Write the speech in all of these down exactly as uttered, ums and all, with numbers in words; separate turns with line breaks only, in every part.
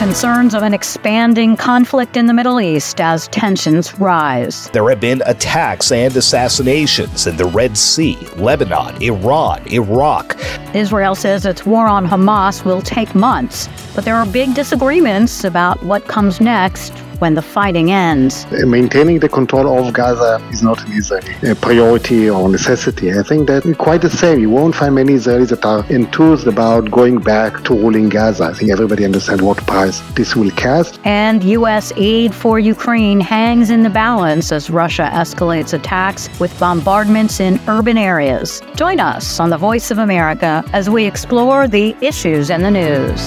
concerns of an expanding conflict in the Middle East as tensions rise.
There have been attacks and assassinations in the Red Sea, Lebanon, Iran, Iraq.
Israel says its war on Hamas will take months, but there are big disagreements about what comes next when the fighting ends.
Maintaining the control of Gaza is not an Israeli priority or necessity. I think that quite the same. You won't find many Israelis that are enthused about going back to ruling Gaza. I think everybody understands what price this will cast.
And U S aid for Ukraine hangs in the balance as Russia escalates attacks with bombardments in urban areas. Join us on The Voice of America as we explore the issues in the news.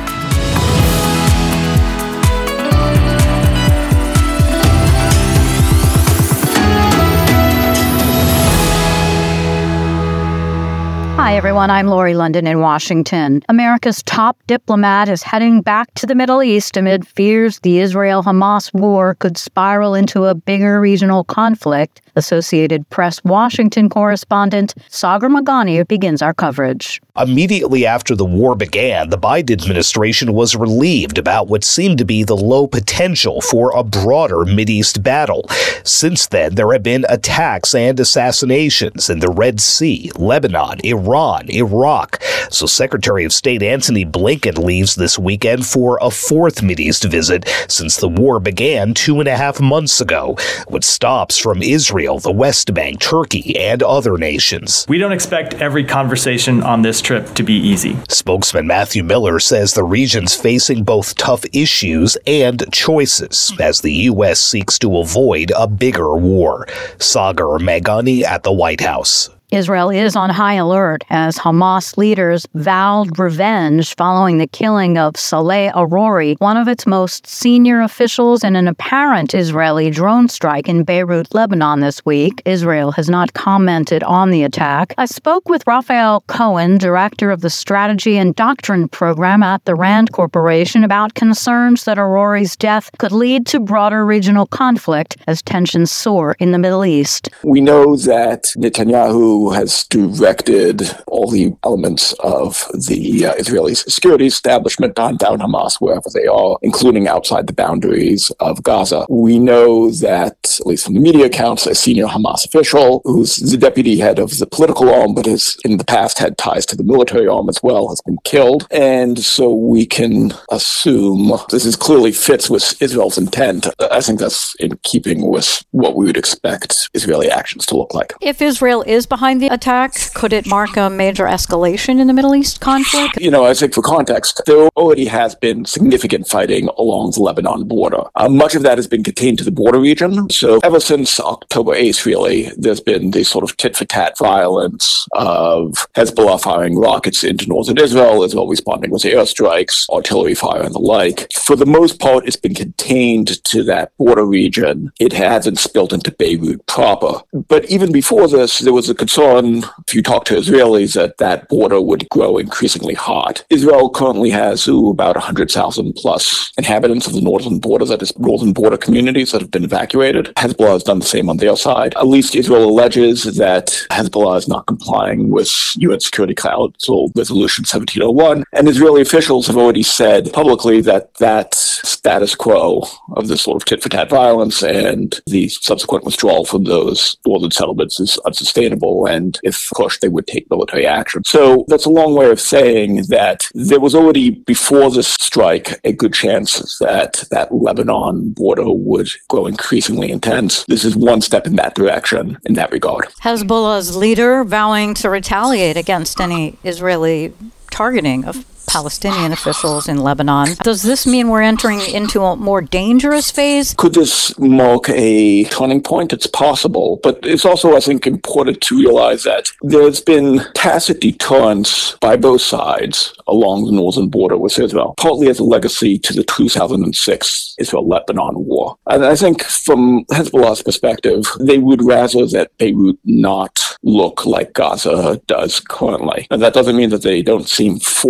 Hi, everyone. I'm Lori London in Washington. America's top diplomat is heading back to the Middle East amid fears the Israel-Hamas war could spiral into a bigger regional conflict. Associated Press Washington correspondent Sagar Meghani begins our coverage.
Immediately after the war began, the Biden administration was relieved about what seemed to be the low potential for a broader Mideast battle. Since then, there have been attacks and assassinations in the Red Sea, Lebanon, Iran, Iraq. So Secretary of State Antony Blinken leaves this weekend for a fourth Mideast visit since the war began two and a half months ago, with stops from Israel, the West Bank, Turkey, and other nations.
We don't expect every conversation on this trip to be easy.
Spokesman Matthew Miller says the region's facing both tough issues and choices as the U S seeks to avoid a bigger war. Sagar Meghani at the White House.
Israel is on high alert as Hamas leaders vowed revenge following the killing of Saleh Arori, one of its most senior officials in an apparent Israeli drone strike in Beirut, Lebanon this week. Israel has not commented on the attack. I spoke with Raphael Cohen, director of the Strategy and Doctrine program at the RAND Corporation, about concerns that Arori's death could lead to broader regional conflict as tensions soar in the Middle East.
We know that Netanyahu has directed all the elements of the uh, Israeli security establishment to hunt down Hamas wherever they are, including outside the boundaries of Gaza. We know that, at least from the media accounts, a senior Hamas official, who's the deputy head of the political arm, but has in the past had ties to the military arm as well, has been killed. And so we can assume this is clearly fits with Israel's intent. I think that's in keeping with what we would expect Israeli actions to look like.
If Israel is behind the attack, could it mark a major escalation in the Middle East conflict?
You know, I think for context, there already has been significant fighting along the Lebanon border. Uh, much of that has been contained to the border region. So ever since October eighth, really, there's been this sort of tit-for-tat violence of Hezbollah firing rockets into northern Israel, Israel responding with airstrikes, artillery fire, and the like. For the most part, it's been contained to that border region. It hasn't spilled into Beirut proper. But even before this, there was a concern, if you talk to Israelis, that that border would grow increasingly hot. Israel currently has ooh, about one hundred thousand plus inhabitants of the northern border, that is, northern border communities that have been evacuated. Hezbollah has done the same on their side. At least Israel alleges that Hezbollah is not complying with U N Security Council Resolution seventeen oh one. And Israeli officials have already said publicly that that status quo of this sort of tit-for-tat violence and the subsequent withdrawal from those northern settlements is unsustainable. And if pushed, they would take military action. So that's a long way of saying that there was already, before this strike, a good chance that that Lebanon border would grow increasingly intense. This is one step in that direction in that regard.
Hezbollah's leader vowing to retaliate against any Israeli targeting of Palestinian officials in Lebanon. Does this mean we're entering into a more dangerous phase?
Could this mark a turning point? It's possible. But it's also, I think, important to realize that there's been tacit deterrence by both sides along the northern border with Israel, partly as a legacy to the two thousand six Israel-Lebanon war. And I think from Hezbollah's perspective, they would rather that Beirut not look like Gaza does currently. And that doesn't mean that they don't seem forced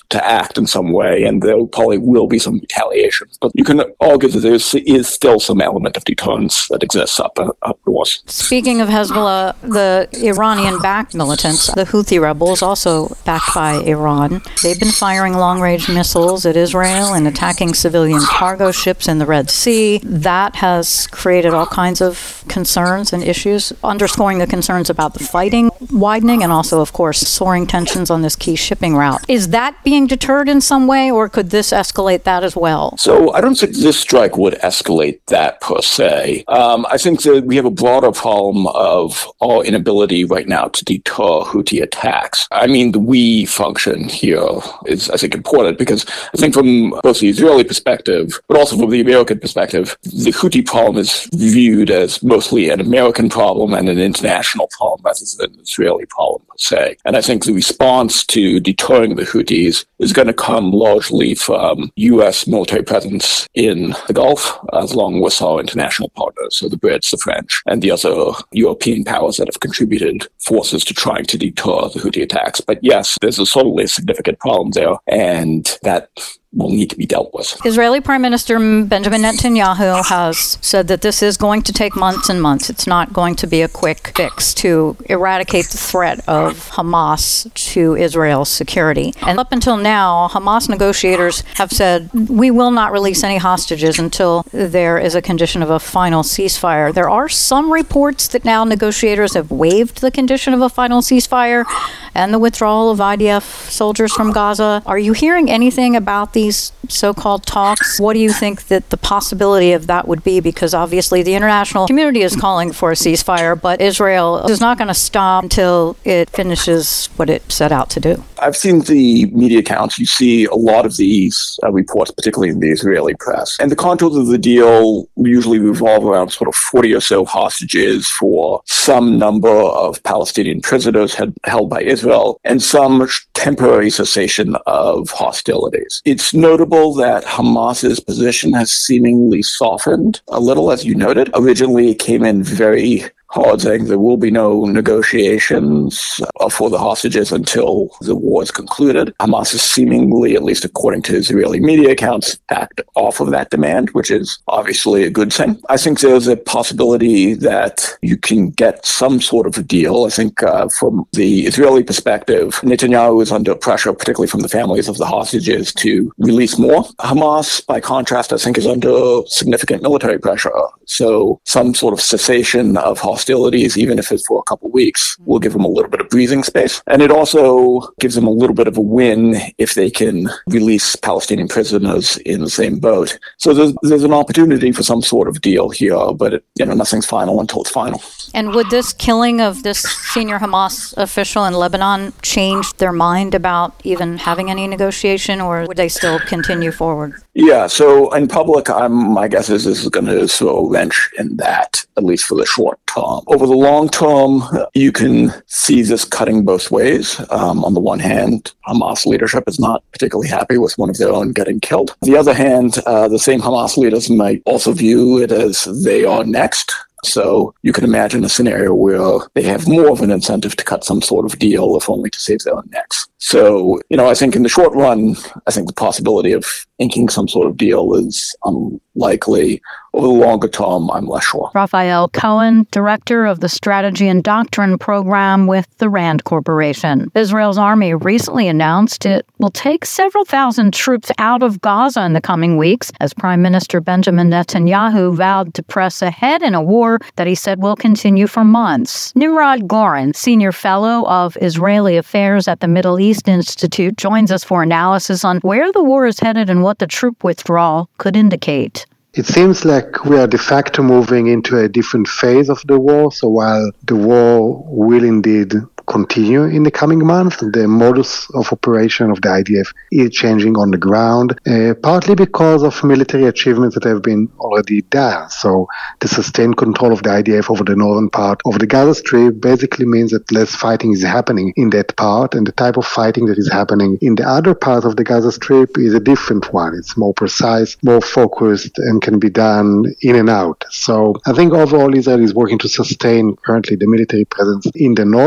to act in some way, and there probably will be some retaliation. But you can argue that there is still some element of deterrence that exists up, uh, up north.
Speaking of Hezbollah, the Iranian-backed militants, the Houthi rebels, also backed by Iran, they've been firing long-range missiles at Israel and attacking civilian cargo ships in the Red Sea. That has created all kinds of concerns and issues, underscoring the concerns about the fighting widening and also, of course, soaring tensions on this key shipping route. Is that being deterred in some way, or could this escalate that as well?
So I don't think this strike would escalate that per se. Um, I think that we have a broader problem of our inability right now to deter Houthi attacks. I mean, the we function here is, I think, important because I think from both the Israeli perspective, but also from the American perspective, the Houthi problem is viewed as mostly an American problem and an international problem rather than an Israeli problem per se. And I think the response to deterring the Houthis is going to come largely from U S military presence in the Gulf, as along with our international partners, so the Brits, the French, and the other European powers that have contributed forces to trying to deter the Houthi attacks. But yes, there's a certainly a significant problem there, and that will need to be dealt with.
Israeli Prime Minister Benjamin Netanyahu has said that this is going to take months and months. It's not going to be a quick fix to eradicate the threat of Hamas to Israel's security. And up until now, Hamas negotiators have said, we will not release any hostages until there is a condition of a final ceasefire. There are some reports that now negotiators have waived the condition of a final ceasefire and the withdrawal of I D F soldiers from Gaza. Are you hearing anything about the these so-called talks? What do you think that the possibility of that would be? Because obviously the international community is calling for a ceasefire, but Israel is not going to stop until it finishes what it set out to do.
I've seen the media accounts. You see a lot of these uh, reports, particularly in the Israeli press. And the contours of the deal usually revolve around sort of forty or so hostages for some number of Palestinian prisoners had, held by Israel and some temporary cessation of hostilities. It's notable that Hamas's position has seemingly softened a little, as you noted. Originally, it came in very hard, saying there will be no negotiations uh, for the hostages until the war is concluded. Hamas is seemingly, at least according to Israeli media accounts, backed off of that demand, which is obviously a good thing. I think there's a possibility that you can get some sort of a deal. I think uh, from the Israeli perspective, Netanyahu is under pressure, particularly from the families of the hostages, to release more. Hamas, by contrast, I think is under significant military pressure. So some sort of cessation of hostilities, even if it's for a couple of weeks, will give them a little bit of breathing space. And it also gives them a little bit of a win if they can release Palestinian prisoners in the same boat. So there's, there's an opportunity for some sort of deal here, but it, you know, nothing's final until it's final.
And would this killing of this senior Hamas official in Lebanon change their mind about even having any negotiation, or would they still continue forward?
Yeah, so in public, I'm, my guess is this is going to throw a wrench in that, at least for the short term. Over the long term, you can see this cutting both ways. Um, on the one hand, Hamas leadership is not particularly happy with one of their own getting killed. On the other hand, uh, the same Hamas leaders might also view it as they are next. So you can imagine a scenario where they have more of an incentive to cut some sort of deal, if only to save their own necks. So, you know, I think in the short run, I think the possibility of inking some sort of deal is unlikely. Over the longer term, I'm less sure.
Raphael Cohen, director of the Strategy and Doctrine program with the RAND Corporation. Israel's army recently announced it will take several thousand troops out of Gaza in the coming weeks, as Prime Minister Benjamin Netanyahu vowed to press ahead in a war that he said will continue for months. Nimrod Goren, senior fellow of Israeli affairs at the Middle East Institute, joins us for analysis on where the war is headed and what the troop withdrawal could indicate.
It seems like we are de facto moving into a different phase of the war. So while the war will indeed continue in the coming months, the modus of operation of the I D F is changing on the ground, uh, partly because of military achievements that have been already done. So the sustained control of the I D F over the northern part of the Gaza Strip basically means that less fighting is happening in that part, and the type of fighting that is happening in the other part of the Gaza Strip is a different one. It's more precise, more focused, and can be done in and out. So I think overall Israel is working to sustain currently the military presence in the north for the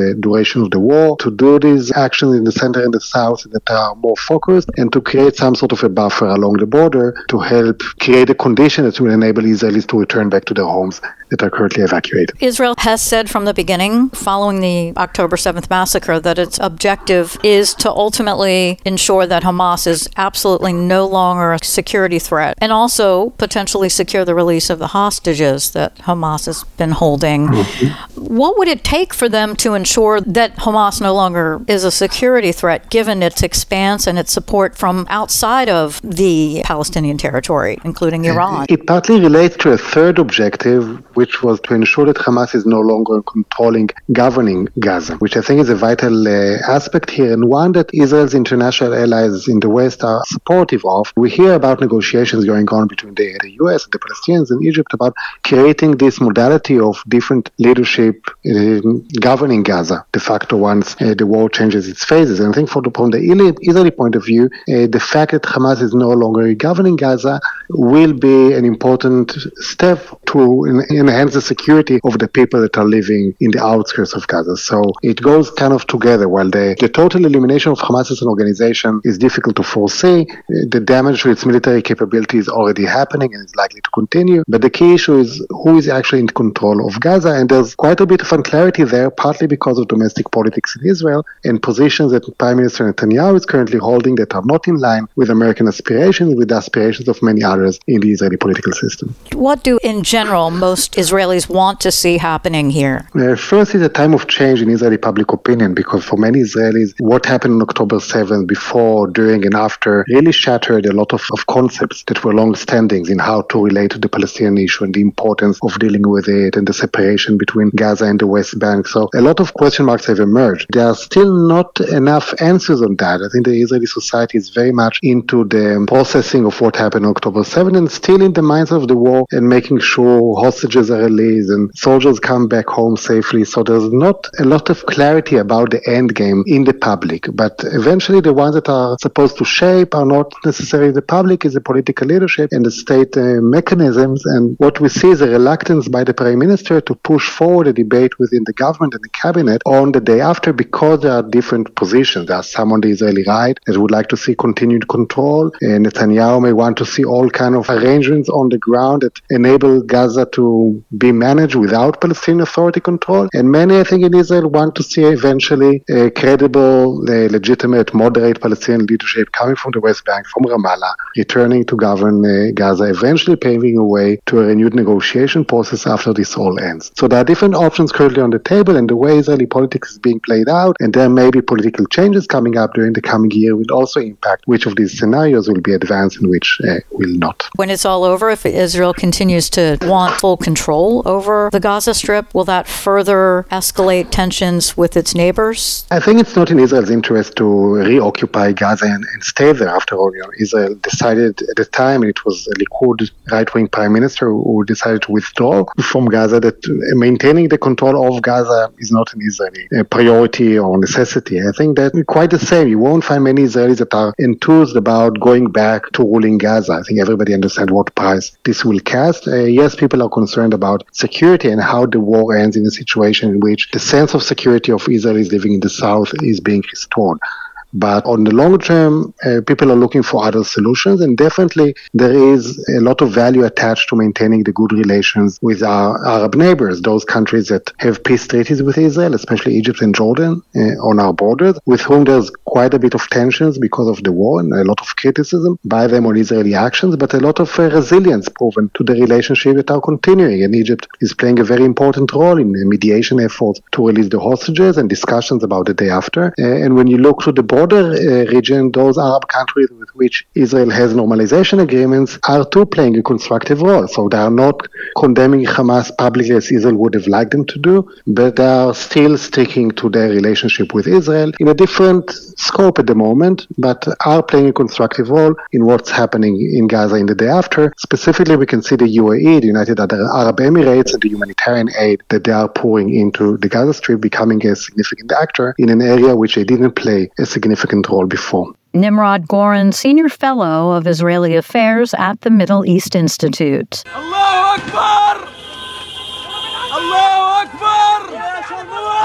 the duration of the war, to do these actions in the center and the south that are more focused, and to create some sort of a buffer along the border to help create a condition that will enable Israelis to return back to their homes that are currently evacuated.
Israel has said from the beginning, following the October seventh massacre, that its objective is to ultimately ensure that Hamas is absolutely no longer a security threat, and also potentially secure the release of the hostages that Hamas has been holding. Mm-hmm. What would it take for them to ensure that Hamas no longer is a security threat, given its expanse and its support from outside of the Palestinian territory, including Iran?
It partly relates to a third objective, which was to ensure that Hamas is no longer controlling, governing Gaza, which I think is a vital uh, aspect here, and one that Israel's international allies in the West are supportive of. We hear about negotiations going on between the, the U S and the Palestinians and Egypt about creating this modality of different leadership uh, governing Gaza, de facto, once uh, the war changes its phases. And I think for the, from the Israeli point of view, uh, the fact that Hamas is no longer governing Gaza will be an important step to in, enhance the security of the people that are living in the outskirts of Gaza. So it goes kind of together. While the, the total elimination of Hamas as an organization is difficult to foresee, the damage to its military capability is already happening and is likely to continue. But the key issue is who is actually in control of Gaza, and there's quite a bit of unclarity there, partly because of domestic politics in Israel and positions that Prime Minister Netanyahu is currently holding that are not in line with American aspirations, with the aspirations of many others in the Israeli political system.
What do, in general, most Israelis want to see happening here?
Uh, first is a time of change in Israeli public opinion, because for many Israelis, what happened on October seventh, before, during, and after, really shattered a lot of, of concepts that were long-standing in how to relate to the Palestinian issue and the importance of dealing with it and the separation between Gaza and the West Bank. So a lot of question marks have emerged. There are still not enough answers on that. I think the Israeli society is very much into the processing of what happened on October seventh and still in the minds of the war and making sure hostages are released and soldiers come back home safely. So there's not a lot of clarity about the end game in the public. But eventually the ones that are supposed to shape are not necessarily the public, is the political leadership and the state uh, mechanisms. And what we see is a reluctance by the Prime Minister to push forward a debate within the government and the cabinet on the day after, because there are different positions. There are some on the Israeli right that would like to see continued control, and Netanyahu may want to see all kind of arrangements on the ground that enable Gaza to be managed without Palestinian Authority control. And many, I think, in Israel want to see eventually a credible, uh, legitimate, moderate Palestinian leadership coming from the West Bank, from Ramallah, returning to govern uh, Gaza, eventually paving a way to a renewed negotiation process after this all ends. So there are different options currently on the table, and the way Israeli politics is being played out, and there may be political changes coming up during the coming year, will also impact which of these scenarios will be advanced and which uh, will not.
When it's all over, if Israel continues to want full control over the Gaza Strip, will that further escalate tensions with its neighbors?
I think it's not in Israel's interest to reoccupy Gaza and, and stay there. After all, you know, Israel decided at the time, and it was a Likud right-wing prime minister who decided to withdraw from Gaza, that maintaining the control of Gaza is not an Israeli uh, priority or necessity. I think that quite the same. You won't find many Israelis that are enthused about going back to ruling Gaza. I think everybody understands what price this will cast. Uh, yes, people are concerned about security and how the war ends in a situation in which the sense of security of Israelis living in the south is being restored. But on the long term, uh, people are looking for other solutions, and definitely there is a lot of value attached to maintaining the good relations with our Arab neighbors, those countries that have peace treaties with Israel, especially Egypt and Jordan, uh, on our borders, with whom there's quite a bit of tensions because of the war and a lot of criticism by them on Israeli actions, but a lot of uh, resilience proven to the relationship that are continuing. And Egypt is playing a very important role in the mediation efforts to release the hostages and discussions about the day after. Uh, and when you look to the border uh, region, those Arab countries with which Israel has normalization agreements are too playing a constructive role. So they are not condemning Hamas publicly as Israel would have liked them to do, but they are still sticking to their relationship with Israel in a different scope at the moment, but are playing a constructive role in what's happening in Gaza in the day after. Specifically, we can see the U A E, the United Arab Emirates, and the humanitarian aid that they are pouring into the Gaza Strip becoming a significant actor in an area which they didn't play a significant role before.
Nimrod Goren, Senior Fellow of Israeli Affairs at the Middle East Institute.
Allahu Akbar! Allahu Akbar!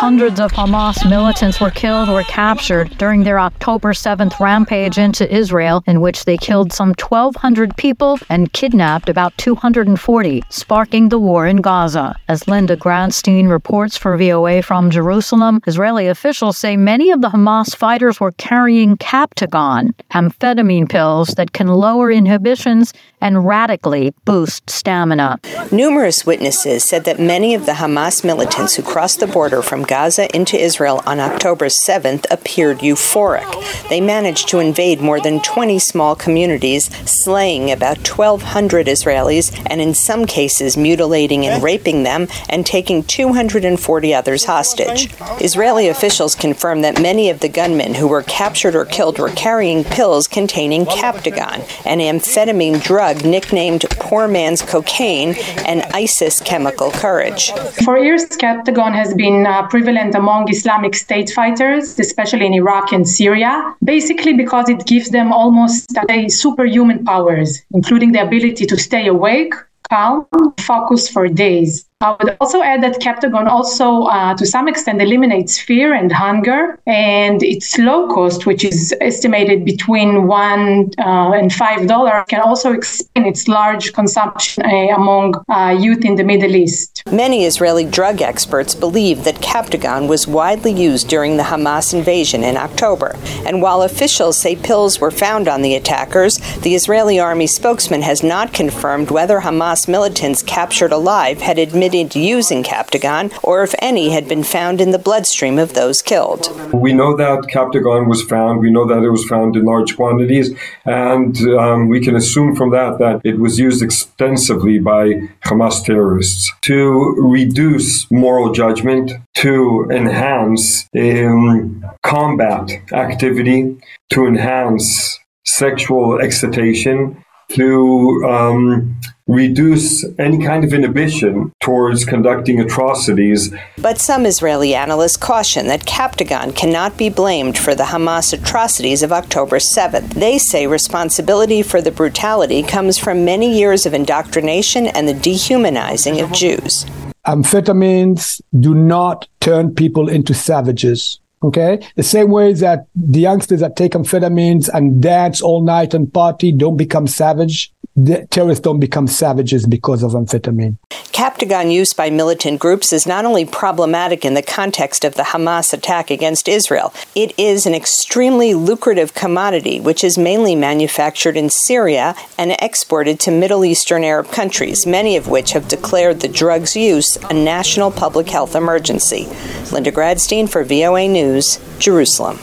Hundreds of Hamas militants were killed or captured during their October seventh rampage into Israel, in which they killed some twelve hundred people and kidnapped about two hundred forty, sparking the war in Gaza. As Linda Gradstein reports for V O A from Jerusalem, Israeli officials say many of the Hamas fighters were carrying Captagon, amphetamine pills that can lower inhibitions and radically boost stamina.
Numerous witnesses said that many of the Hamas militants who crossed the border from Gaza into Israel on October seventh appeared euphoric. They managed to invade more than twenty small communities, slaying about twelve hundred Israelis, and in some cases mutilating and raping them, and taking two hundred forty others hostage. Israeli officials confirmed that many of the gunmen who were captured or killed were carrying pills containing Captagon, an amphetamine drug nicknamed poor man's cocaine and ISIS chemical courage.
For years, Captagon has been uh, prevalent among Islamic State fighters, especially in Iraq and Syria, basically because it gives them almost uh, superhuman powers, including the ability to stay awake, calm, focus for days. I would also add that Captagon also, uh, to some extent, eliminates fear and hunger, and its low cost, which is estimated between one uh, and five dollars, can also explain its large consumption uh, among uh, youth in the Middle East.
Many Israeli drug experts believe that Captagon was widely used during the Hamas invasion in October, and while officials say pills were found on the attackers, the Israeli army spokesman has not confirmed whether Hamas militants captured alive had admitted using Captagon, or if any had been found in the bloodstream of those killed.
We know that Captagon was found. We know that it was found in large quantities, and um, we can assume from that that it was used extensively by Hamas terrorists to reduce moral judgment, to enhance um, combat activity, to enhance sexual excitation, to um, reduce any kind of inhibition towards conducting atrocities.
But some Israeli analysts caution that Captagon cannot be blamed for the Hamas atrocities of October seventh. They say responsibility for the brutality comes from many years of indoctrination and the dehumanizing of Jews.
Amphetamines do not turn people into savages. Okay, the same way that the youngsters that take amphetamines and dance all night and party don't become savage, the terrorists don't become savages because of amphetamine.
Captagon use by militant groups is not only problematic in the context of the Hamas attack against Israel, it is an extremely lucrative commodity which is mainly manufactured in Syria and exported to Middle Eastern Arab countries, many of which have declared the drug's use a national public health emergency. Linda Gradstein for V O A News, Jerusalem.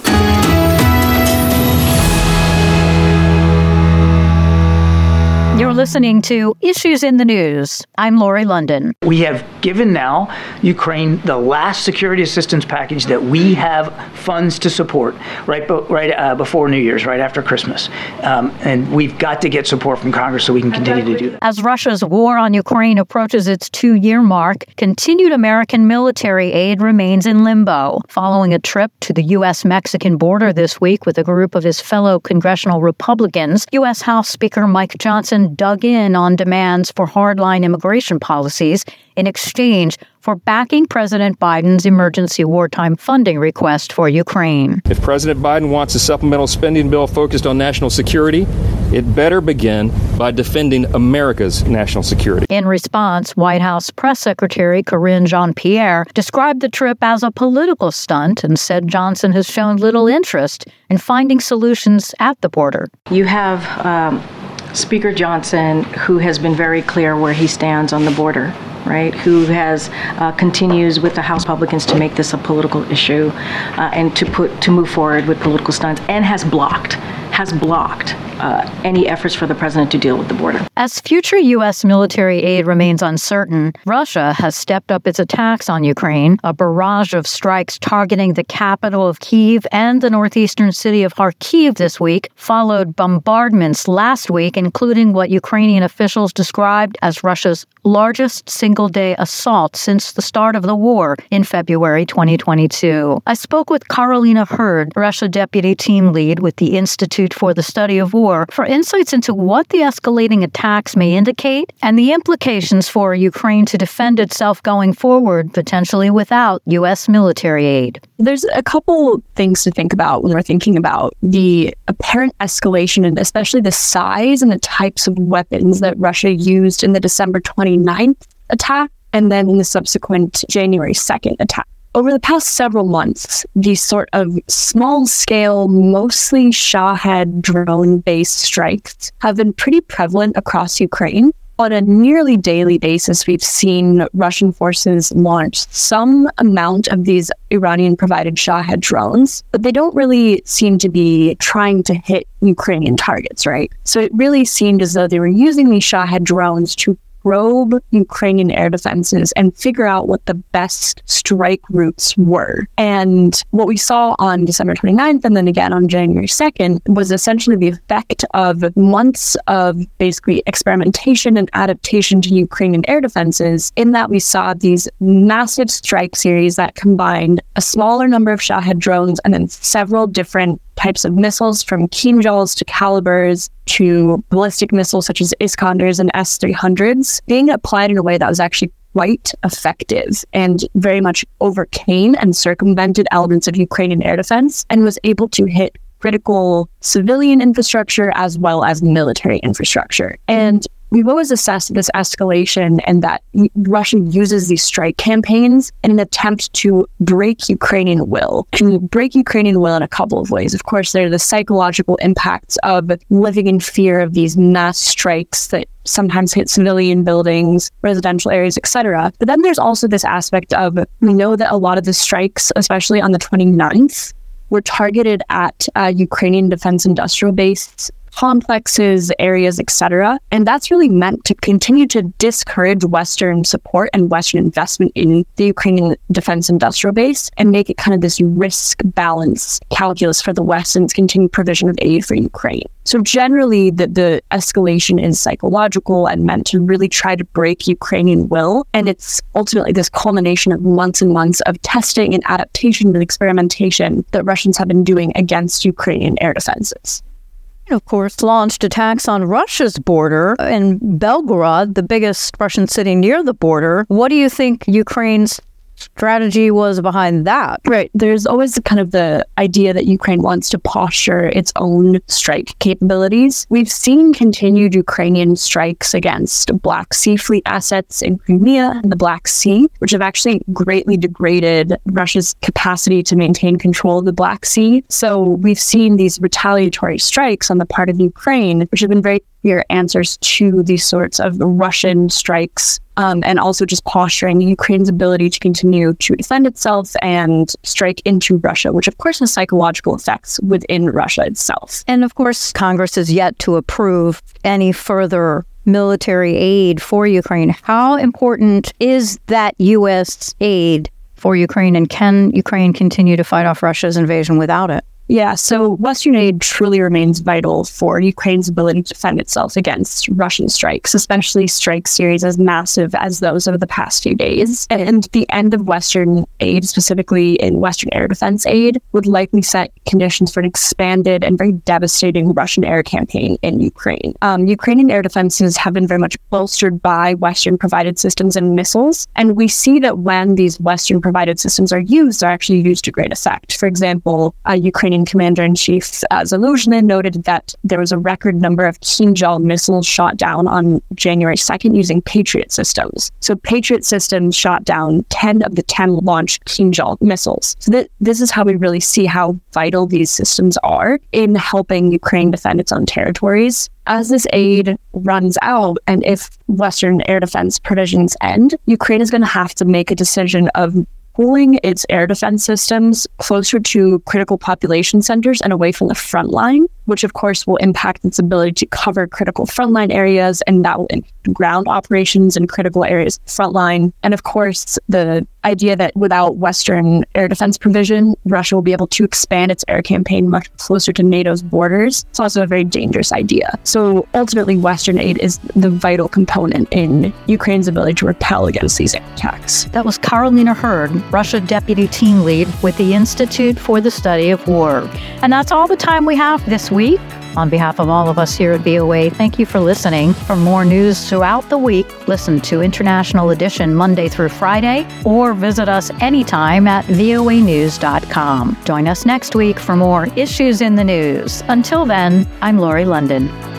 You're listening to Issues in the News. I'm Lori London.
We have given now Ukraine the last security assistance package that we have funds to support right, be, right uh, before New Year's, right after Christmas. Um, and we've got to get support from Congress so we can continue to do that.
As Russia's war on Ukraine approaches its two-year mark, continued American military aid remains in limbo. Following a trip to the U S Mexican border this week with a group of his fellow congressional Republicans, U S House Speaker Mike Johnson dug in on demands for hardline immigration policies in exchange for backing President Biden's emergency wartime funding request for Ukraine.
If President Biden wants a supplemental spending bill focused on national security, it better begin by defending America's national security.
In response, White House Press Secretary Karine Jean-Pierre described the trip as a political stunt and said Johnson has shown little interest in finding solutions at the border.
You have um, Speaker Johnson, who has been very clear where he stands on the border, right, who has uh, continues with the House Republicans to make this a political issue uh, and to put to move forward with political stunts, and has blocked, has blocked uh, any efforts for the president to deal with the border.
As future U S military aid remains uncertain, Russia has stepped up its attacks on Ukraine. A barrage of strikes targeting the capital of Kyiv and the northeastern city of Kharkiv this week followed bombardments last week, including what Ukrainian officials described as Russia's largest single single-day assault since the start of the war in February twenty twenty-two. I spoke with Carolina Hurd, Russia Deputy Team Lead with the Institute for the Study of War, for insights into what the escalating attacks may indicate and the implications for Ukraine to defend itself going forward, potentially without U S military aid.
There's a couple things to think about when we're thinking about the apparent escalation and especially the size and the types of weapons that Russia used in the December twenty-ninth attack and then in the subsequent January second attack. Over the past several months, these sort of small-scale, mostly Shahed drone-based strikes have been pretty prevalent across Ukraine. On a nearly daily basis, we've seen Russian forces launch some amount of these Iranian-provided Shahed drones, but they don't really seem to be trying to hit Ukrainian targets, right? So it really seemed as though they were using these Shahed drones to probe Ukrainian air defenses and figure out what the best strike routes were. And what we saw on December twenty-ninth and then again on January second was essentially the effect of months of basically experimentation and adaptation to Ukrainian air defenses, in that we saw these massive strike series that combined a smaller number of Shahed drones and then several different types of missiles, from Kinzhals to Calibers to ballistic missiles such as Iskanders and S three hundreds, being applied in a way that was actually quite effective and very much overcame and circumvented elements of Ukrainian air defense and was able to hit critical civilian infrastructure as well as military infrastructure. And we've always assessed this escalation and that Russia uses these strike campaigns in an attempt to break Ukrainian will. And break Ukrainian will in a couple of ways. Of course, there are the psychological impacts of living in fear of these mass strikes that sometimes hit civilian buildings, residential areas, et cetera. But then there's also this aspect of, we know that a lot of the strikes, especially on the twenty-ninth, were targeted at uh, Ukrainian defense industrial base complexes, areas, et cetera. And that's really meant to continue to discourage Western support and Western investment in the Ukrainian defense industrial base and make it kind of this risk balance calculus for the West and its continued provision of aid for Ukraine. So generally, the, the escalation is psychological and meant to really try to break Ukrainian will. And it's ultimately this culmination of months and months of testing and adaptation and experimentation that Russians have been doing against Ukrainian air defenses.
Of course, launched attacks on Russia's border in Belgorod, the biggest Russian city near the border. What do you think Ukraine's strategy was behind that?
Right. There's always kind of the idea that Ukraine wants to posture its own strike capabilities. We've seen continued Ukrainian strikes against Black Sea Fleet assets in Crimea and the Black Sea, which have actually greatly degraded Russia's capacity to maintain control of the Black Sea. So we've seen these retaliatory strikes on the part of Ukraine, which have been very clear answers to these sorts of Russian strikes, um, and also just posturing Ukraine's ability to continue to defend itself and strike into Russia, which of course has psychological effects within Russia itself.
And of course, Congress is yet to approve any further military aid for Ukraine. How important is that U S aid for Ukraine, and can Ukraine continue to fight off Russia's invasion without it?
Yeah, so Western aid truly remains vital for Ukraine's ability to defend itself against Russian strikes, especially strike series as massive as those of the past few days. And the end of Western aid, specifically in Western air defense aid, would likely set conditions for an expanded and very devastating Russian air campaign in Ukraine. Um, Ukrainian air defenses have been very much bolstered by Western-provided systems and missiles, and we see that when these Western-provided systems are used, they're actually used to great effect. For example, uh, Ukrainian Commander-in-Chief uh, Zaluzhny noted that there was a record number of Kinzhal missiles shot down on January second using Patriot systems. So Patriot systems shot down ten of the ten launched Kinzhal missiles. So th- this is how we really see how vital these systems are in helping Ukraine defend its own territories. As this aid runs out, and if Western air defense provisions end, Ukraine is going to have to make a decision of pulling its air defense systems closer to critical population centers and away from the front line, which of course will impact its ability to cover critical frontline areas, and that will impact ground operations in critical areas of the front line. And of course, the idea that without Western air defense provision, Russia will be able to expand its air campaign much closer to NATO's borders. It's also a very dangerous idea. So ultimately, Western aid is the vital component in Ukraine's ability to repel against these attacks.
That was Carolina Hurd, Russia Deputy Team Lead with the Institute for the Study of War. And that's all the time we have this week. On behalf of all of us here at V O A, thank you for listening. For more news throughout the week, listen to International Edition Monday through Friday, or visit us anytime at V O A news dot com. Join us next week for more issues in the news. Until then, I'm Lori London.